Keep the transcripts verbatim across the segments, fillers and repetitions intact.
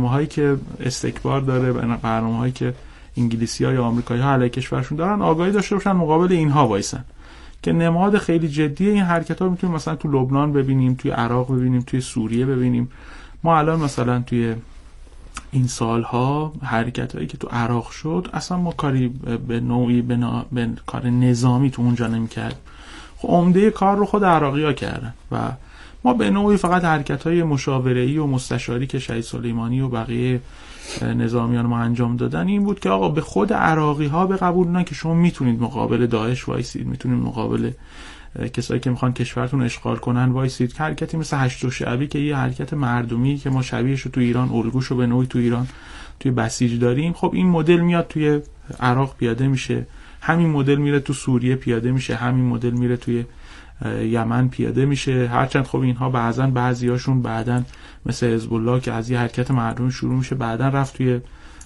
برنامه‌هایی که استکبار داره، برنامه‌هایی که انگلیسی‌ها یا آمریکایی‌ها علیه کشورشون دارن، آگاهی داشته باشن مقابل اینها وایسن. که نماد خیلی جدی این حرکت‌ها میتونیم مثلا تو لبنان ببینیم، توی عراق ببینیم، توی سوریه ببینیم. ما الان مثلا توی این سالها حرکتایی که تو عراق شد اصلا ما کاری به نوعی به, نا... به کار نظامی تو اونجا نمی‌کرد. خب عمده کار رو خود عراقی‌ها کردن و ما به نوعی فقط حرکت‌های مشاوره‌ای و مستشاری که شهید سلیمانی و بقیه نظامیان ما انجام دادن این بود که آقا به خود عراقی‌ها به قبول که شما میتونید مقابل داعش وایسید، میتونید مقابل کسایی که میخوان کشورتون اشغال کنن وایسید. حرکتی مثل هشت شعبی که یه حرکت مردمی که ما شبیهشو تو ایران الگوشو به نوعی تو ایران توی بسیج داریم، خب این مدل میاد توی عراق پیاده میشه، همین مدل میره تو سوریه پیاده میشه، همین مدل میره توی یمن پیاده میشه. هرچند خب اینها بعضن بعضیاشون بعدن مثل حزب الله که از یه حرکت مردمی شروع میشه بعدن رفت توی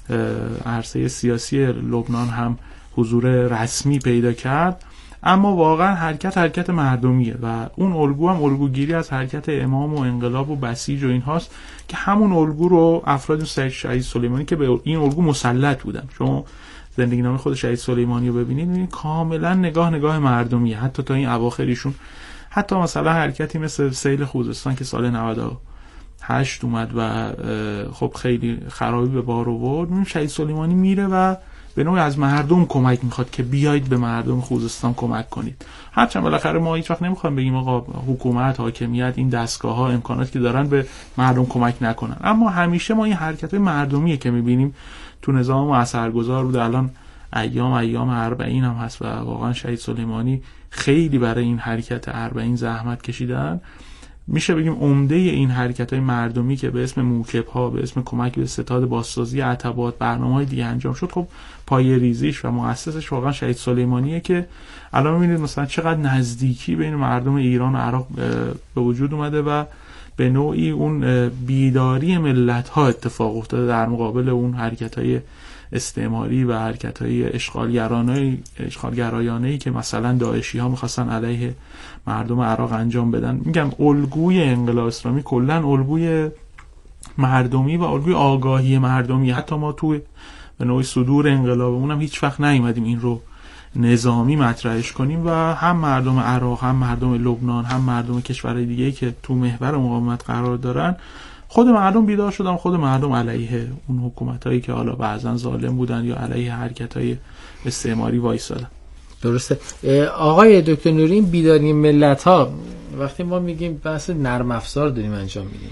عرصه سیاسی لبنان هم حضور رسمی پیدا کرد، اما واقعا حرکت حرکت مردمیه و اون الگو هم الگوگیری از حرکت امام و انقلاب و بسیج و اینهاست که همون الگو رو افراد سید شهید سلیمانی که به این الگو مسلط بودن. شما زندگی نامه خود شهید سلیمانی رو ببینید ببینید کاملا نگاه نگاه مردمیه، حتی تا این اواخر ایشون حتی مثلا حرکتی مثل سیل خوزستان که سال نود و هشت اومد و خب خیلی خرابی به بار آورد، ببینید شهید سلیمانی میره و به نوعی از مردم کمک میخواد که بیایید به مردم خوزستان کمک کنید. هرچند بالاخره ما هیچ وقت نمیخوایم بگیم آقا حکومت، حاکمیت، این دستگاه‌ها امکاناتی که دارن به مردم کمک نکنن، اما همیشه ما این حرکت‌های مردمیه که میبینیم تو نظام اثرگذار بود. الان ایام ایام اربعین هم هست و واقعا شهید سلیمانی خیلی برای این حرکت اربعین زحمت کشیدن. میشه بگیم عمده این حرکت‌های مردمی که به اسم موکب‌ها، به اسم کمک به ستاد بازسازی عتبات، برنامه‌های دیگه انجام شد، خب پایه ریزیش و مؤسسش واقعا شهید سلیمانیه که الان می‌بینید مثلا چقدر نزدیکی بین مردم ایران و عراق به وجود اومده و به نوعی اون بیداری ملت‌ها اتفاق افتاده در مقابل اون حرکت‌های استعماری و حرکت‌های اشغالگرانه اشغالگرایانه‌ای که مثلا داعشی‌ها می‌خواستن علیه مردم عراق انجام بدن. میگم الگوی انقلاب اسلامی کلاً الگوی مردمی و الگوی آگاهی مردمی. حتی ما توی به نوعی صدور انقلابمون هم هیچ وقت نیومدیم این رو نظامی مطرحش کنیم و هم مردم عراق، هم مردم لبنان، هم مردم کشورهای دیگه‌ای که تو محور مقاومت قرار دارن، خود مردم بیدار شدن، خود مردم علیه اون حکومتایی که حالا بعضن ظالم بودن یا علیه حرکت‌های استعماری وایسادن. درسته. آقای دکتر نوری، این بیداری ملت‌ها وقتی ما میگیم بحث نرم افزار داریم انجام میدیم،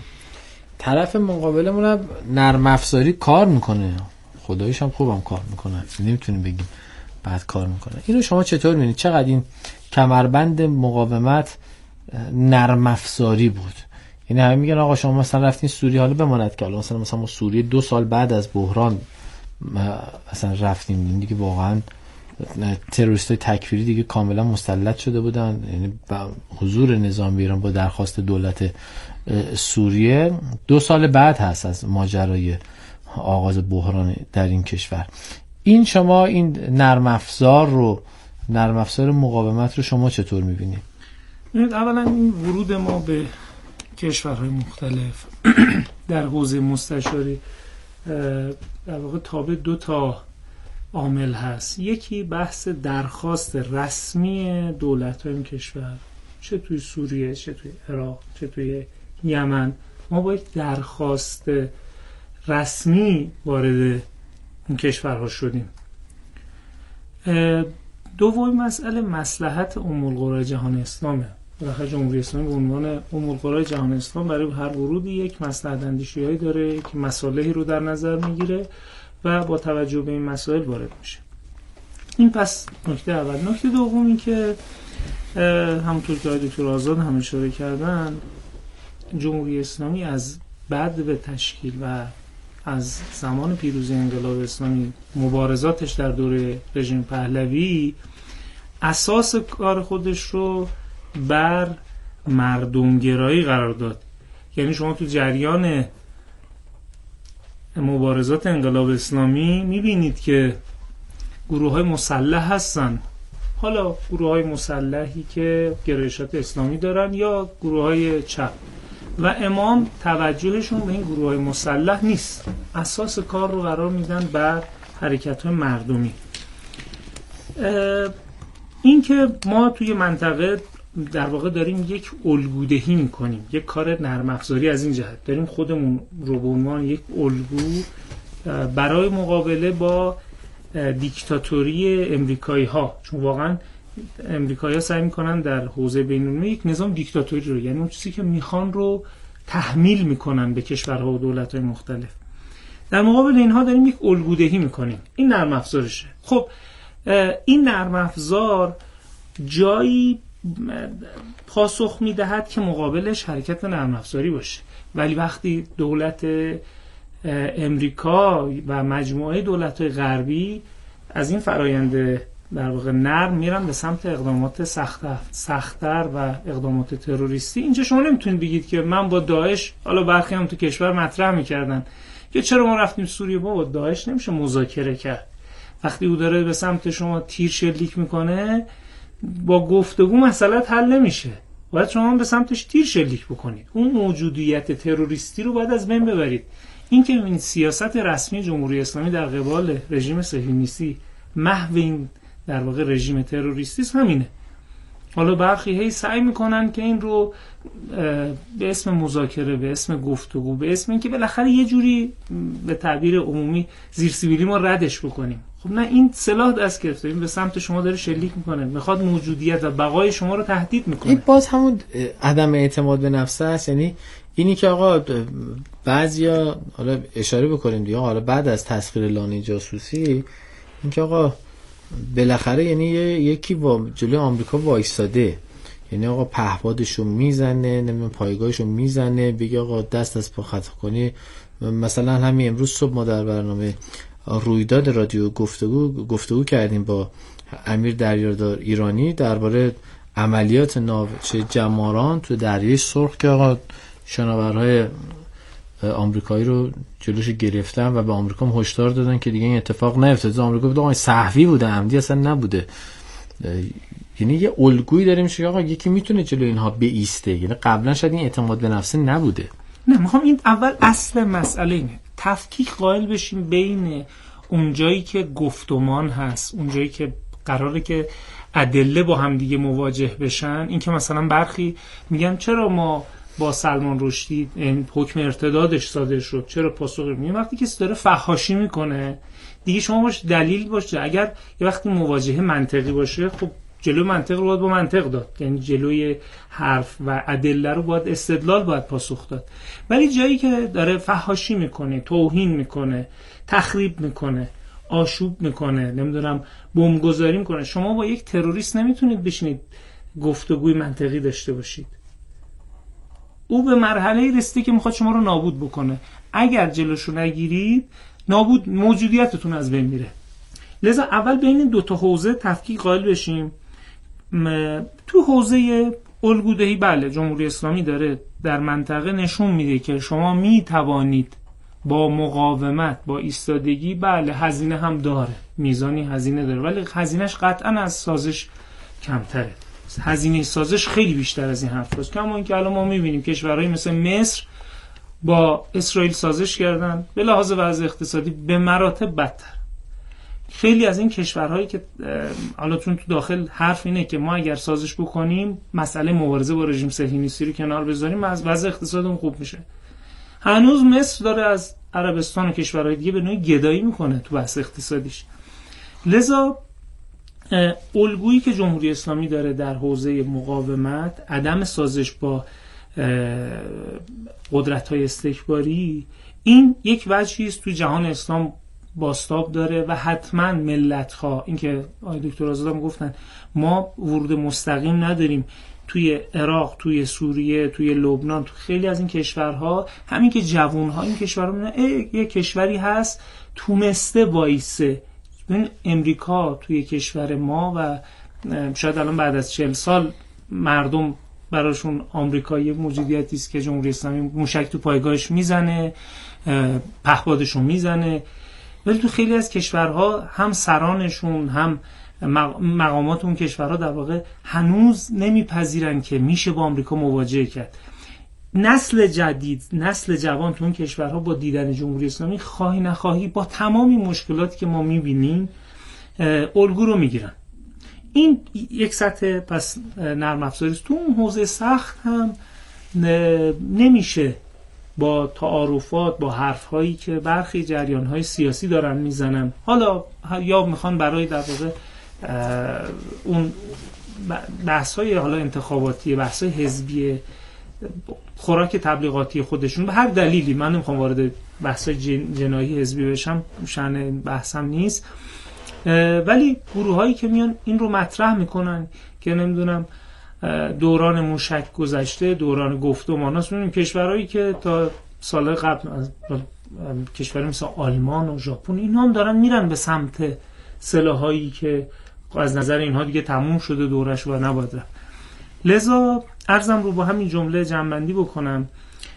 طرف مقابلمون هم نرم افزاری کار میکنه، خداییش هم خوبم کار میکنه، نمیتونیم بگیم بعد کار میکنه. اینو شما چطور میبینید؟ چقدر این کمربند مقاومت نرم افزاری بود؟ یعنی همه میگن آقا شما مثلا رفتین سوریه، حالا بماند که مثلا مثلا ما سوریه دو سال بعد از بحران مثلا رفتیم، این دیگه واقعا تروریستای تکفیری دیگه کاملا مسلط شده بودن، یعنی حضور نظامی ایران با درخواست دولت سوریه دو سال بعد هست از ماجرای آغاز بحران در این کشور. این شما این نرم افزار رو، نرم افزار مقاومت رو شما چطور میبینید؟ اولا این ورود ما به کشورهای مختلف در حوزه مستشاری در واقع تابع دو تا عامل هست. یکی بحث درخواست رسمی دولت‌های این کشور، چه توی سوریه، چه توی عراق، چه توی یمن، ما با یک درخواست رسمی وارد این کشورها شدیم. دومین مسئله مصلحت ام القرى جهان اسلامه. بالاخره جمهوری اسلامی به عنوان ام القرى جهان اسلام برای هر ورودی یک مصلحت اندیشی‌هایی داره که مصالحی رو در نظر میگیره و با توجه به این مسائل وارد میشه. این پس نکته اول. نکته دوم این که همونطور که آقای دکتر آزاد هم اشاره کردن، جمهوری اسلامی از بعد به تشکیل و از زمان پیروزی انقلاب اسلامی، مبارزاتش در دوره رژیم پهلوی، اساس کار خودش رو بر مردمگرایی قرار داد. یعنی شما تو جریان مبارزات انقلاب اسلامی میبینید که گروه‌های مسلح هستن، حالا گروه‌های مسلحی که گرایشات اسلامی دارن یا گروه‌های چپ، و امام توجهشون به این گروه‌های مسلح نیست، اساس کار رو قرار میدن بر حرکت‌های مردمی. این که ما توی منطقه در واقع داریم یک الگودهی میکنیم، یک کار نرم افزاری از این جهت داریم خودمون رو به عنوان یک الگو برای مقابله با دیکتاتوری امریکایی ها، چون واقعا امریکایی ها سعی میکنن در حوزه بین‌المللی یک نظام دیکتاتوری رو، یعنی اون چیزی که میخوان رو تحمیل میکنن به کشورها و دولت‌های مختلف. در مقابل اینها داریم یک الگودهی میکنیم. این نرم افزارشه. خب این نرم افزار جایی پاسخ میدهد که مقابلش حرکت نرم افزاری باشه، ولی وقتی دولت امریکا و مجموعه دولت‌های غربی از این فرآیند در واقع نرم میرن به سمت اقدامات سخت‌تر سخت‌تر و اقدامات تروریستی، اینجا شما نمیتونید بگید که من با داعش، حالا برخی هم تو کشور مطرح میکردن که چرا ما رفتیم سوریه، با داعش نمیشه مذاکره کرد. وقتی او داره به سمت شما تیر شلیک میکنه، با گفتگو مسئله حل نمیشه، باید شما به سمتش تیر شلیک بکنید. اون موجودیت تروریستی رو باید از بین ببرید. این که این سیاست رسمی جمهوری اسلامی در قبال رژیم صهیونیستی محو این در واقع رژیم تروریستی است همینه. حالا برخی هی سعی میکنن که این رو به اسم مذاکره، به اسم گفتگو، به اسم اینکه بالاخره یه جوری به تعبیر عمومی زیر سیبیلی ما ردش بکنیم. خب نه، این سلاح دست گرفته، این به سمت شما داره شلیک میکنه، میخواد موجودیت و بقای شما رو تهدید میکنه. این باز همون عدم اعتماد به نفس است. یعنی اینی که آقا بعضیا حالا اشاره بکنیم دیگه، حالا بعد از تسخیر لانه جاسوسی، این که آقا بالاخره یعنی یکی با جلوی آمریکا وایساده، یعنی آقا پهپادشو میزنه، نمیدونم پایگاهشو میزنه، بگه آقا دست از پا خطا کنی. مثلا همین امروز صبح ما در برنامه رویداد رادیو گفتگو گفتگو کردیم با امیر دریادار ایرانی درباره عملیات ناوچه جماران تو دریای سرخ که آقا شناورهای آمریکایی رو جلوش گرفتن و به آمریکا هم هشدار دادن که دیگه این اتفاق نیفتاد. آمریکا بود آقا سهوی بوده، عمدی اصلا نبوده. یعنی یه الگویی داریم که آقا یکی میتونه جلوی اینها بایسته. یعنی قبلا شاید این اعتماد به نفس نبوده. نه، میخوام این اول اصل مسئله اینه، تفکیک قائل بشیم بین اونجایی که گفتمان هست، اونجایی که قراره که ادله با هم دیگه مواجه بشن. این که مثلا برخی میگن چرا ما با سلمان رشدی این حکم ارتدادش صادر شد، چرا پاسخ میگیم؟ وقتی کسی داره فحاشی میکنه دیگه شما باش دلیل باشه. اگر یه وقتی مواجهه منطقی باشه، خب جلوی منطق رو باید با منطق داد، یعنی جلوی حرف و ادله رو باید استدلال باید پاسخ داد. ولی جایی که داره فحاشی میکنه، توهین میکنه، تخریب میکنه، آشوب میکنه، نمیدونم بمبگذاری میکنه، شما با یک تروریست نمیتونید بشینید گفتگوی منطقی داشته باشید. او به مرحله رسیده که میخواد شما رو نابود بکنه. اگر جلوشو نگیرید، نابود موجودیتتون از بین میره. لذا اول بین دو تا حوزه تفکیک قائل بشیم. تو حوزه الگودهی بله، جمهوری اسلامی داره در منطقه نشون میده که شما میتوانید با مقاومت، با ایستادگی، بله هزینه هم داره، میزانی هزینه داره، ولی هزینهش قطعا از سازش کمتره. هزینه سازش خیلی بیشتر از این حرف هست. کما اینکه الان ما میبینیم کشورهایی مثل مصر با اسرائیل سازش کردن، به لحاظ وضع اقتصادی به مراتب بدتر. خیلی از این کشورهایی که حالا چون تو داخل حرف اینه که ما اگر سازش بکنیم مسئله مبارزه با رژیم صهیونیستی رو کنار بذاریم، از وضع اقتصادمون خوب میشه. هنوز مصر داره از عربستان و کشورهای دیگه به نوعی گدایی میکنه تو بحث اقتصادیش. لذا الگویی که جمهوری اسلامی داره در حوزه مقاومت، عدم سازش با قدرت‌های استکباری، این یک وجهی است تو جهان اسلام باستاب داره و حتما ملت‌ها، این که آقای دکتر آزاد هم گفتن ما ورود مستقیم نداریم توی عراق، توی سوریه، توی لبنان، تو خیلی از این کشورها، همین که جوان‌ها این کشورها می‌بینن یک کشوری هست تونسته وایسه. ببین امریکا توی کشور ما و شاید الان بعد از چهل سال مردم براشون آمریکایی موجودیتی است که جمهوری اسلامی موشک تو پایگاهش میزنه، پهپادشون میزنه، ولی تو خیلی از کشورها هم سرانشون هم مقامات اون کشورها در واقع هنوز نمیپذیرن که میشه با آمریکا مواجهه کرد. نسل جدید، نسل جوان تو اون کشورها با دیدن جمهوری اسلامی خواهی نخواهی با تمامی مشکلاتی که ما میبینیم الگو رو میگیرن. این یک سطح پس نرم افزاری است. تو اون حوزه سخت هم نمیشه با تعارفات، با حرفهایی که برخی جریانهای سیاسی دارن میزنن، حالا یا میخوان برای در واقع اون بحث‌های حالا انتخاباتی، بحث‌های حزبی، خوراک تبلیغاتی خودشون به هر دلیلی، من نمیخوام وارد بحث‌های جن، جنایی حزبی بشم، شأن بحثم نیست، ولی گروهایی که میان این رو مطرح میکنن که نمیدونم دوران موشک گذشته، دوران گفتمان هست. میبینیم کشورهایی که تا سال قبل از کشورهای مثل آلمان و ژاپن اینا هم دارن میرن به سمت سلاحایی که از نظر اینها دیگه تموم شده دورش و نباید رفت. لذا عرضم رو با همین جمله جمع‌بندی بکنم.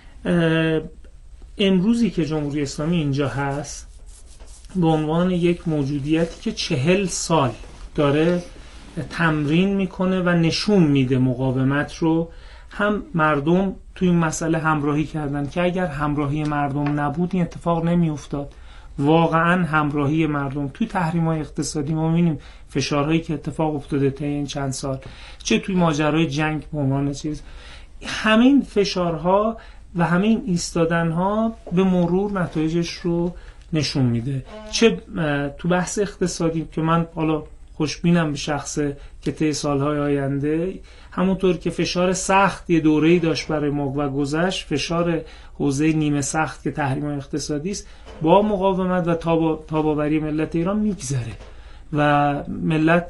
امروزی که جمهوری اسلامی اینجا هست به عنوان یک موجودیتی که چهل سال داره تمرین میکنه و نشون میده مقاومت رو، هم مردم توی این مسئله همراهی کردن که اگر همراهی مردم نبود این اتفاق نمی افتاد. واقعا همراهی مردم توی تحریم‌های اقتصادی ما می‌بینیم فشارهایی که اتفاق افتاده طی این چند سال، چه توی ماجرای جنگ به عنوان چیز، همین فشارها و همین ایستادن‌ها به مرور نتایجش رو نشون میده. چه تو بحث اقتصادی که من حالا خوشبینم به شخصه که طی سالهای آینده همونطور که فشار سخت یه دوره‌ای داشت برای ما و گذشت، فشار حوزه نیمه سخت که تحریم اقتصادی است با مقاومت و تابا تاباوری ملت ایران میگذره و ملت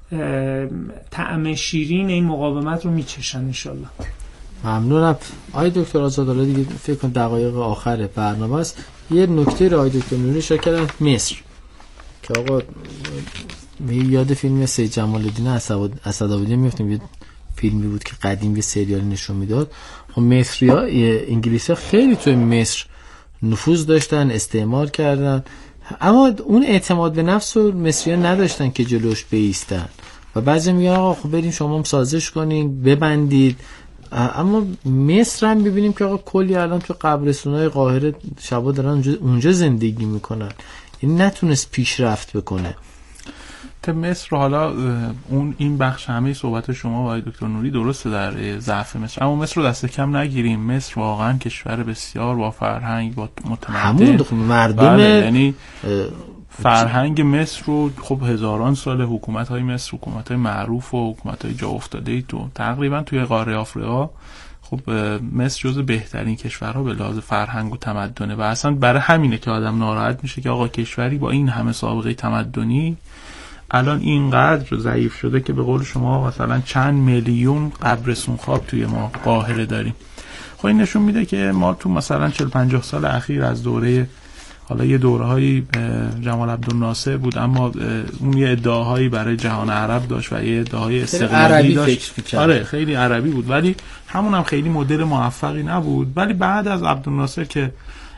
طعم شیرین این مقاومت رو میچشن انشالله. ممنونم. آقای دکتر آزادالله دیگه فکر کنم دقایق آخر برنامه است. یه نکته رو آقای دکتر نوری اشاره کردن، مصر، که آقا یاد فیلم سید جمال الدین اسدآبادی میفتیم، یه فیلمی بود که قدیم یه سریال نشون میداد. خب مصری‌ها انگلیسی‌ها خیلی توی مصر نفوذ داشتن، استعمار کردن، اما اون اعتماد به نفس رو مصری‌ها نداشتن که جلوش بایستن و بعضی میگن آقا خب بریم شما هم سازش کنین ببندید. اما مصر هم ببینیم که آقا کلی الان تو قبرستونای قاهره شبا دارن اونجا زندگی میکنن، این نتونست پیشرفت بکنه. مصر رو حالا اون این بخش همه صحبت شما و آقای دکتر نوری درسته در ضعف مصر، اما مصر رو دست کم نگیریم. مصر واقعا کشور بسیار با فرهنگ، با متمدن، همون مردم، یعنی فرهنگ مصر رو خب هزاران سال حکومت های مصر حکومت های معروف و حکومت های جا افتاده ای تو تقریبا توی قاره آفریقا، خب مصر جزو بهترین کشورها به لحاظ فرهنگ و تمدنه و اصلا برای همینه که آدم ناراحت میشه که آقا کشوری با این همه سابقه تمدنی الان اینقدر ضعیف شده که به قول شما مثلا چند میلیون قبرستون خواب توی ما قاهره داریم. خب این نشون میده که ما تو مثلا چهل پنجاه سال اخیر از دوره، حالا یه دوره‌هایی جمال عبدالناصر بود اما اون یه ادعاهایی برای جهان عرب داشت و یه ادعاهای استقلالی داشت، آره خیلی عربی بود ولی همون هم خیلی مدل موفقی نبود. ولی بعد از عبدالناصر که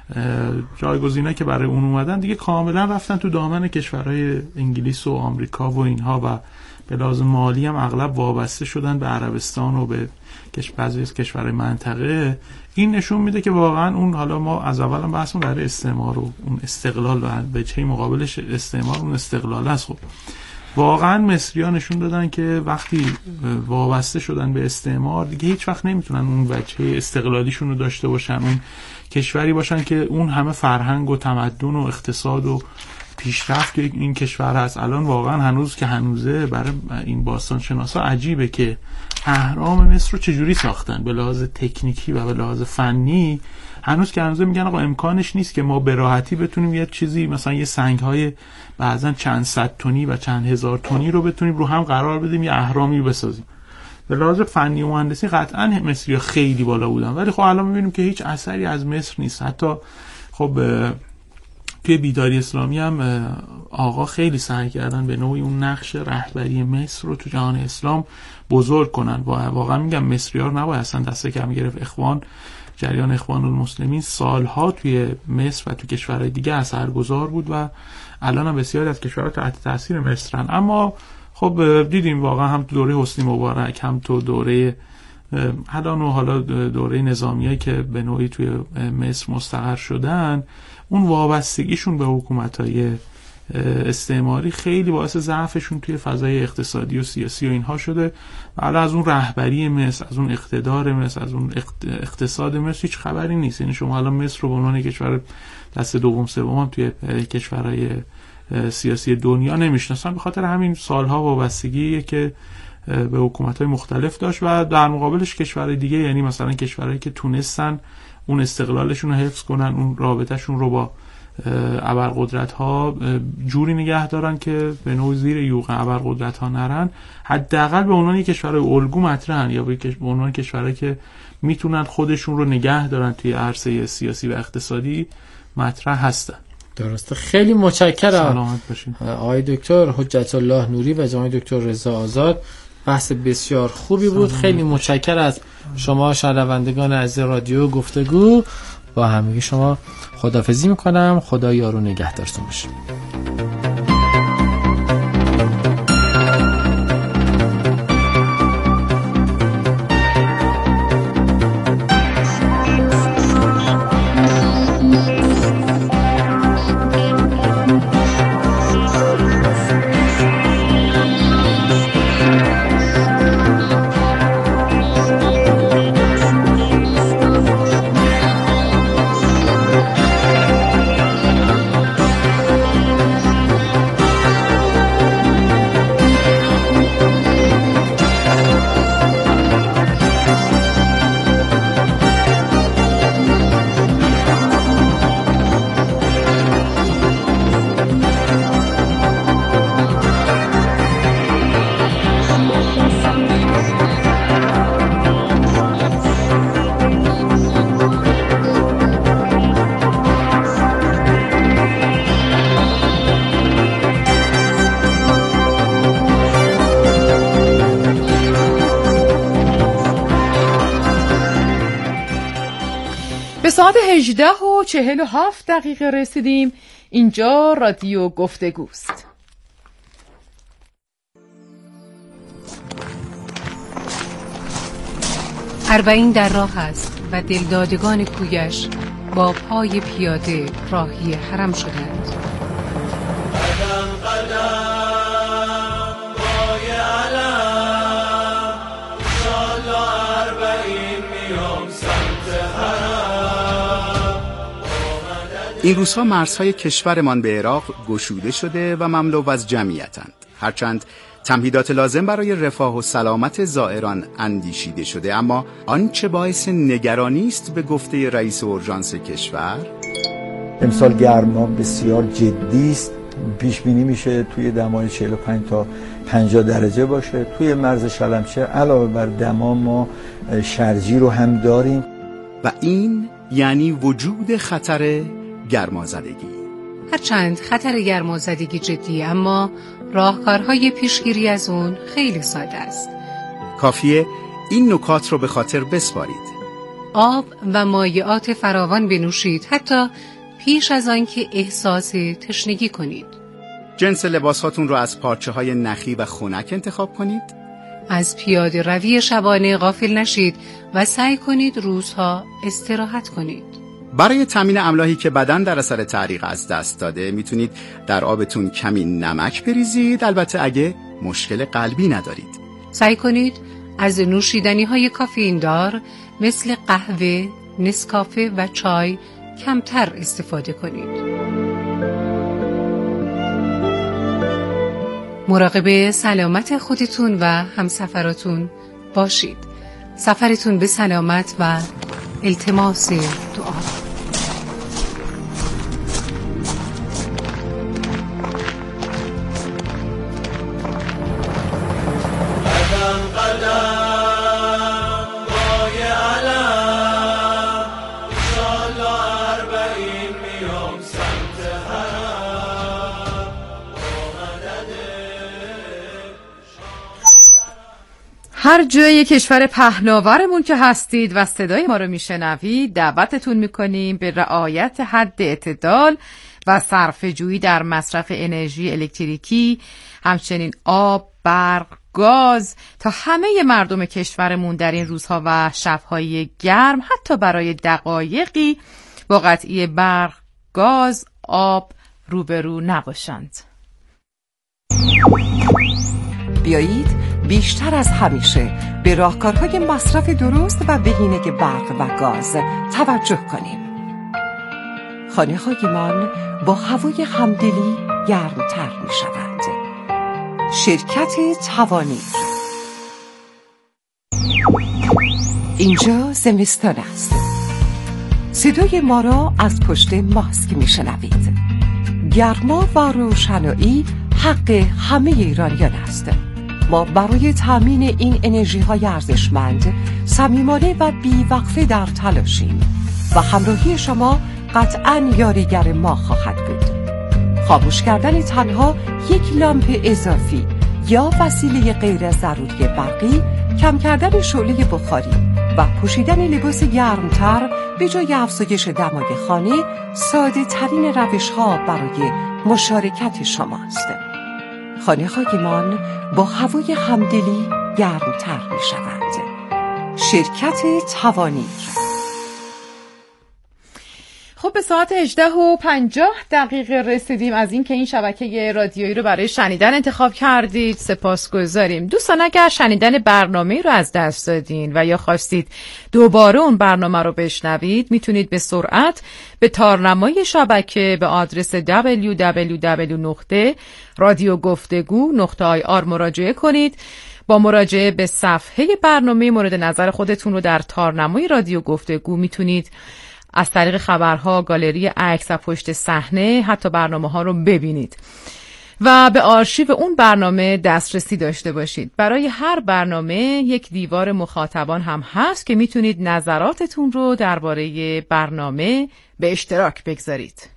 جایگزینایی که برای اون اومدن دیگه کاملا رفتن تو دامن کشورهای انگلیس و آمریکا و اینها و به لحاظ مالی هم اغلب وابسته شدن به عربستان و به بعضی از کشورهای منطقه. این نشون میده که واقعا اون، حالا ما از اول هم بحثمون برای استعمار و اون استقلال و به چه مقابلش استعمار اون استقلال است. خب واقعا مصری‌ها نشون دادن که وقتی وابسته شدن به استعمار دیگه هیچ وقت نمیتونن اون وجهه استقلالیشون رو داشته باشن، اون کشوری باشن که اون همه فرهنگ و تمدن و اقتصاد و پیشرفت که این کشور هست. الان واقعا هنوز که هنوزه برای این باستان شناسا عجیبه که اهرام مصر رو چجوری ساختن به لحاظ تکنیکی و به لحاظ فنی. هنوز که هنوز میگن آقا امکانش نیست که ما به راحتی بتونیم یه چیزی مثلا یه سنگ‌های بعضن چند صد تنی و چند هزار تنی رو بتونیم رو هم قرار بدیم یه اهرامی بسازیم. به لحاظ فنی و مهندسی قطعا مصری‌ها خیلی بالا بودن، ولی خب الان می‌بینیم که هیچ اثری از مصر نیست. حتی خب توی بیداری اسلامی هم آقا خیلی سعی کردن به نوعی اون نقش رهبری مصر رو تو جهان اسلام بزرگ کنن. واقعا میگم مصری‌ها رو نباید اصلا دست کم گرفت. اخوان، جریان اخوان المسلمین سالها توی مصر و تو کشورهای دیگه اثرگذار بود و الان هم بسیاری از کشورها تحت تاثیر مصرن. اما خب دیدیم واقعا هم تو دوره حسنی مبارک هم تو دوره الان و حالا دوره نظامیایی که به نوعی توی مصر مستقر شدن، اون وابستگیشون به حکومت‌های استعماری خیلی باعث ضعفشون توی فضای اقتصادی و سیاسی و اینها شده و حالا از اون رهبری مصر، از اون اقتدار مصر، از اون اقتصاد مصر هیچ خبری نیست. یعنی شما الان مصر رو به عنوان کشور دست دوم سوم هم توی کشورهای سیاسی دنیا نمیشناسن، به خاطر همین سالها وابستگیه که به حکومت‌های مختلف داشت و در مقابلش کشورهای دیگه، یعنی مثلا کشورهایی که تونستن اون استقلالشون رو حفظ کنن، اون رابطهشون رو با ابرقدرت‌ها جوری نگه دارن که به نوع زیر یوغ ابرقدرت‌ها نرن، حداقل به عنوان کشورهای الگو مطرحن یا به عنوان کشورهایی که میتونن خودشون رو نگه دارن توی عرصه سیاسی و اقتصادی مطرح هستن. درسته. خیلی متشکرم. سلامت باشین. آقای دکتر حجت الله نوری و جناب دکتر رضا آزاد، بحث بسیار خوبی بود. خیلی متشکرم از شما شنوندگان عزیز رادیو گفتگو. با همگی شما خداحافظی میکنم. خدا یار و نگهدارتون باشه. ساعت هجده و چهل و هفت دقیقه رسیدیم. اینجا رادیو گفتگوست. اربعین در راه است و دلدادگان کویش با پای پیاده راهی حرم شدند. قدم قدم پای علم انشالله اربعین میام سمت حرم. این روزها مرزهای کشورمان به عراق گشوده شده و مملو از جمعیتند. هرچند تمهیدات لازم برای رفاه و سلامت زائران اندیشیده شده، اما آنچه باعث نگرانی است به گفته رئیس اورژانس کشور، امسال گرما بسیار جدی است. پیش بینی میشه توی دمای چهل و پنج تا پنجاه درجه باشه. توی مرز شلمچه علاوه بر دما ما شرجی رو هم داریم و این یعنی وجود خطر گرمازدگی. هرچند خطر گرمازدگی جدی، اما راهکارهای پیشگیری از اون خیلی ساده است. کافیه این نکات رو به خاطر بسپارید. آب و مایعات فراوان بنوشید، حتی پیش از آن که احساس تشنگی کنید. جنس لباساتون رو از پارچه های نخی و خنک انتخاب کنید. از پیاده روی شبانه غافل نشید و سعی کنید روزها استراحت کنید. برای تامین املاحی که بدن در اثر تعریق از دست داده، میتونید در آبتون کمی نمک بریزید، البته اگه مشکل قلبی ندارید. سعی کنید از نوشیدنی های کافئین دار مثل قهوه، نسکافه و چای کمتر استفاده کنید. مراقب سلامت خودتون و همسفراتون باشید. سفرتون به سلامت و التماس دعا. قدم قدم پای علم انشالله اربعین میام سمت حرم. هر جای کشور پهناورمون که هستید و صدای ما رو میشنوید، دعوتتون میکنیم به رعایت حد اعتدال و صرفه‌جویی در مصرف انرژی الکتریکی، همچنین آب، برق، گاز تا همه مردم کشورمون در این روزها و شب‌های گرم حتی برای دقایقی با قطعی برق، گاز، آب روبرو نباشند. بیایید بیشتر از همیشه به راهکارهای مصرف درست و بهینه برق و گاز توجه کنیم. خانه‌هایمان با هوای همدلی گرمتر می شوند. شرکت توانیر. اینجا زمستان است. صدای ما را از پشت ماسک می شنوید. گرما و روشنایی حق همه ایرانیان است. ما برای تامین این انرژی های ارزشمند صمیمانه و بی‌وقفه در تلاشیم و همراهی شما قطعاً یاریگر ما خواهد بود. خاموش کردن تنها یک لامپ اضافی یا وسیله غیر ضروری برقی، کم کردن شعله بخاری و پوشیدن لباس گرمتر به جای افزایش دمای خانه ساده ترین روش ها برای مشارکت شماست. خانه هایمان با هوای همدلی گرمتر می شوند. شرکت توانیر. خب به ساعت هجده و پنجاه دقیقه رسیدیم از این که این شبکه رادیویی رو برای شنیدن انتخاب کردید. سپاسگزاریم. دوستان اگر شنیدن برنامه رو از دست دادین و یا خواستید دوباره اون برنامه رو بشنوید، میتونید به سرعت به تارنمای شبکه به آدرس دبلیو دبلیو دبلیو نقطه رادیو گفتگو نقطه آی آر مراجعه کنید. با مراجعه به صفحه برنامه مورد نظر خودتون رو در تارنمای رادیو گفتگو میتونید از طریق خبرها، گالری عکس و پشت صحنه حتی برنامه ها رو ببینید و به آرشیو اون برنامه دسترسی داشته باشید. برای هر برنامه یک دیوار مخاطبان هم هست که میتونید نظراتتون رو درباره برنامه به اشتراک بگذارید.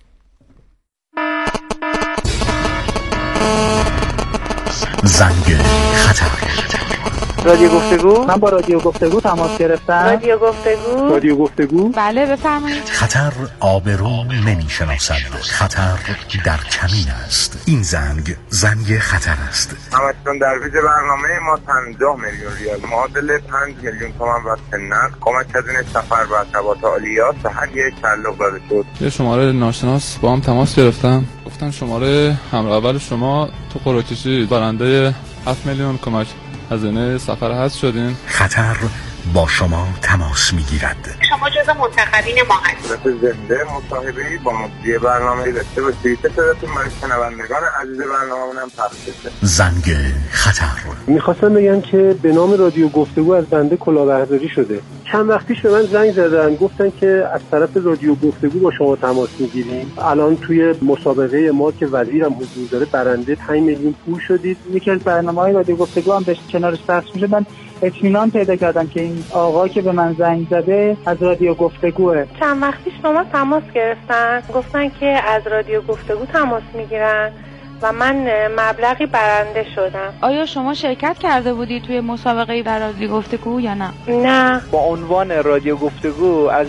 زنگ خطر. رادیو گفتگو. من با رادیو گفتگو تماس گرفتم. رادیو گفتگو. رادیو گفتگو. بله بفرمایید. خطر آبرو نمیشناسد. خطر در کمین است. این زنگ زنگ خطر است. همچنان در ویژه برنامه ما پنجاه میلیون ریال معادل پنج میلیون تومان واسه نقد کمک هزینه سفر و ارتباط عالیات به هر یک تعلق داده شد. یه شماره ناشناس با هم تماس گرفتم، گفتن شماره همراه اول شما تو قرعه کشی برنده هفت میلیون کمک هزینه سفر هست شدین. خطر با شما تماس میگیرد. شما جزو منتخبین ما هستید. زنده مصاحبه‌ای با مجری برنامه داشته باشید. صداتون برای شنوندگان عزیز برنامه‌مون هم پخش بشه. زنگ خطر. می‌خواستم بگم که به نام رادیو گفتگو از بنده کلاهبرداری شده. چند وقت پیش به من زنگ زدن، گفتن که از طرف رادیو گفتگو با شما تماس میگیریم. الان توی مسابقه ما که وزیرم حضور داره برنده پنج میلیون پول شدید. یکی از برنامه‌های رادیو گفتگو هم بهش کنارش پخش میشه. من اطمینان پیدا کردم که این آقا که به من زنگ زده از رادیو گفتگوه. چند وقت پیش شما تماس گرفتن، گفتن که از رادیو گفتگو تماس میگیرن و من مبلغی برنده شدم. آیا شما شرکت کرده بودی توی مسابقه در رادیو گفتگو یا نه؟ نه. با عنوان رادیو گفتگو از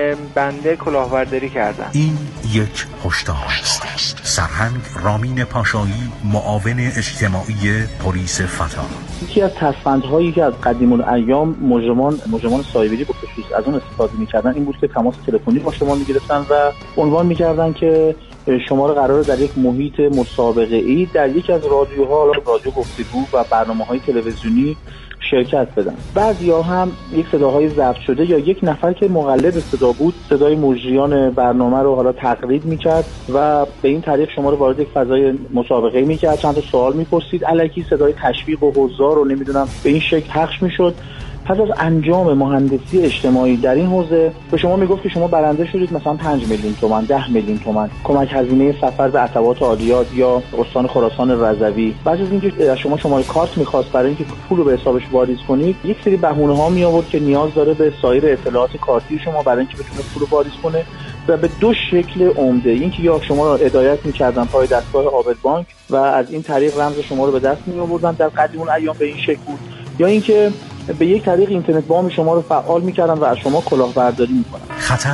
بنده کلاهبرداری کردم. این یک هشدار است. سرهنگ رامین پاشایی، معاون اجتماعی پلیس فتا. یکی از تصفندهایی که از قدیم الایام مجرمان مجرمان سایبری به خصوص از اون استفاده می‌کردن این بود که تماس تلفنی با شما می‌گرفتن و عنوان می‌کردن که شما رو قراره در یک محیط مسابقه‌ای در یک از رادیوها، رادیو گفتگو و برنامه‌های تلویزیونی شرکت بدن. بعضیا هم یک صداهای ضبط شده یا یک نفر که مقلد صدا بود صدای مجریان برنامه رو حالا تقلید میکرد و به این طریق شما رو وارد یک فضای مسابقه میکرد، چند تا سوال میپرسید، الکی صدای تشویق و حضار رو نمیدونم به این شکل پخش میشد. پس از انجام مهندسی اجتماعی در این حوزه به شما میگفت که شما برنده شدید مثلا پنج میلیون تومان، ده میلیون تومان کمک هزینه سفر به عتبات عالیات یا استان خراسان رضوی. بعد از اینکه از شما شماره کارت میخواست برای اینکه پول رو به حسابش واریز کنید، یک سری بهونه ها می آورد که نیاز داره به سایر اطلاعات کارتی شما برای اینکه بتونه پول رو واریز کنه و به دو شکل عمده. اینکه یا شما رو هدایت میکردن پای دستگاه عابد بانک و از این طریق رمز شما رو به دست می آوردن، در قدیم الایام به این شکل بود، یا اینکه به یک طریق اینترنت بانک شما رو فعال میکردن و از شما کلاهبرداری میکنن. خطر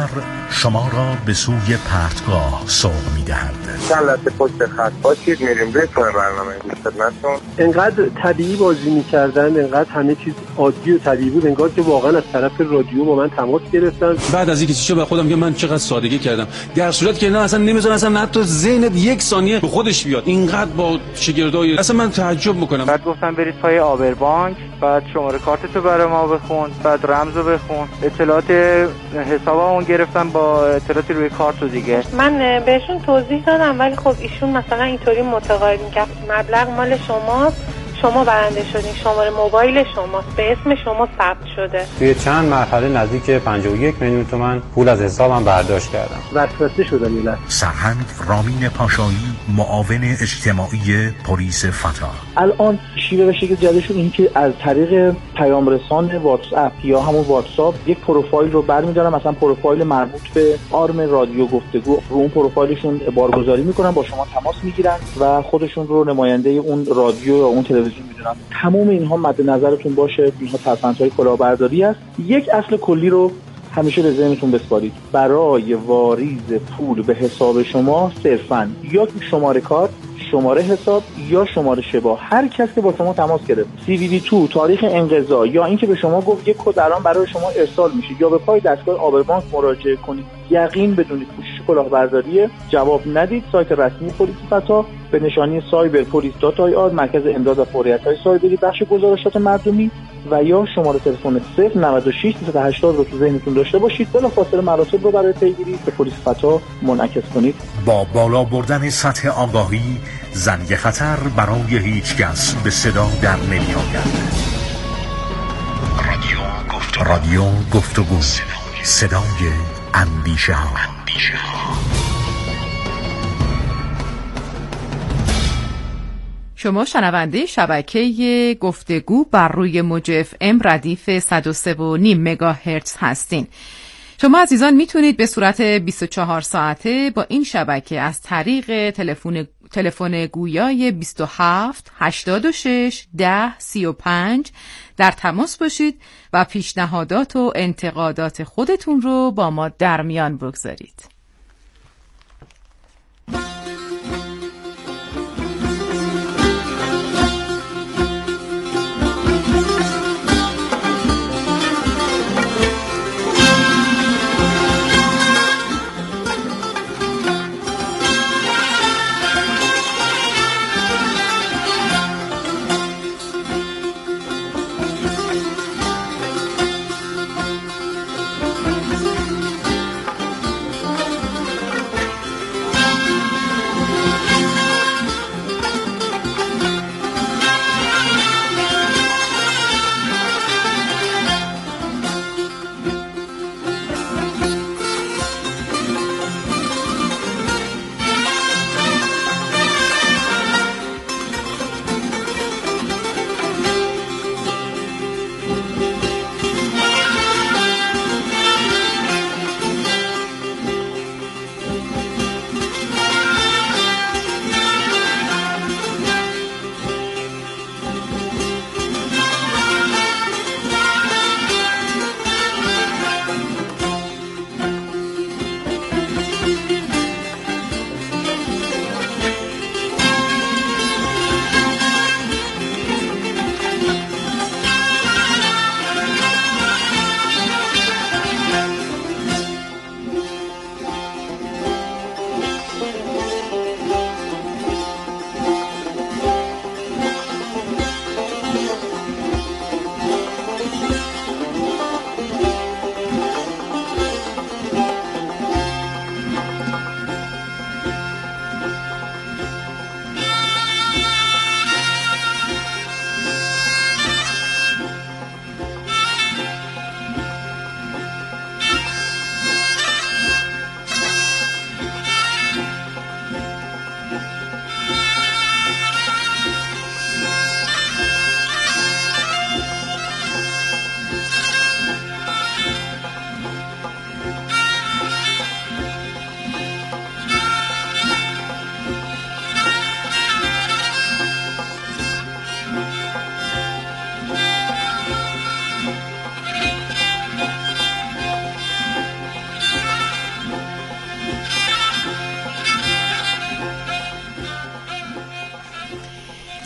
شما را به سوی پرتگاه سوق می‌دهد. چند لحظه پشت خط باشید، میریم بهتون برنامه گوش خدمتتون. انقدر طبیعی بازی می‌کردن، انقدر همه چیز عادی و طبیعی بود، انگار که واقعا از طرف رادیو با من تماس گرفتن. بعد از اینکه چیزا به خودم میگم من چقدر سادگی کردم، در صورتی که نه اصلا نمیذارن اصلا حتی ذهنت یک ثانیه به خودش بیاد. اینقدر با شگردای اصلا من تعجب می‌کنم. بعد گفتم برید پای آبربانک، بعد شماره کارتتو برای ما بخون، بعد رمزو بخون، اطلاعات حسابمون گرفتم با اطلاعاتی روی کارت و دیگه. من بهشون توضیح دادم ولی خب ایشون مثلا اینطوری متقاعد می‌کرد مبلغ مال شماست، شما برنده شدین، شماره موبایل شماست، به اسم شما ثبت شده. توی چند مرحله نزدیک پنجاه و یک میلیون تومان پول از حسابم برداشت کردم. وسوسه شدم یه لحظه. سرهنگ رامین پاشایی، معاون اجتماعی پلیس فتا. الان شیوه و شکل جدیدشون این که از طریق پیام رسان واتس اپ یا همون واتساپ یک پروفایل رو برمی‌دارن، مثلا پروفایل مربوط به آرم رادیو گفتگو، رو اون پروفایلشون بارگذاری میکنن، با شما تماس میگیرن و خودشون رو نماینده اون رادیو یا اون تلویزیون میدونن. تمام اینها مد نظرتون باشه، اینها ترفندهای کلاهبرداری است. یک اصل کلی رو همیشه به ذهنتون بسپارید. برای واریز پول به حساب شما صرفاً یا شماره کارت، شماره حساب یا شماره شبا، هر کس که با شما تماس گرفت، سی وی وی دو، تاریخ انقضا یا اینکه به شما گفت یک کد الان برای شما ارسال میشه یا به پای دستگاه آبربانک مراجعه کنید، یقین بدونید پوشش کلاهبرداری، جواب ندید. سایت رسمی پلیس فتا به نشانی سایبر پلیس دات آی آر، مرکز امداد و فوریت‌های سایبری، بخش گزارشات مردمی و یا شماره تلفن صفر نود و شش سیصد و هشتاد رو تو ذهنتون داشته باشید. بلافاصله مراتب رو برای پیگیری به پلیس فتا منعکس کنید. با بالا بردن سطح آگاهی، زنگ خطر برای هیچ کس به صدا در نمی آید. رادیو گفت رادیو گفتگو، صدای اندیشه ها. شما شنونده شبکه گفتگو بر روی موج اف ام ردیف صد و سه و نیم مگاهرتز هستین. شما عزیزان میتونید به صورت بیست و چهار ساعته با این شبکه از طریق تلفن تلفن گویای بیست و هفت هشتاد و شش ده سی و پنج در تماس باشید و پیشنهادات و انتقادات خودتون رو با ما در میان بگذارید.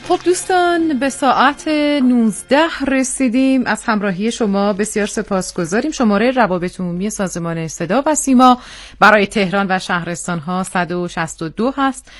خب دوستان به ساعت نوزده رسیدیم. از همراهی شما بسیار سپاسگزاریم. شماره روابط عمومی سازمان صدا و سیما برای تهران و شهرستان ها صد و شصت و دو هست.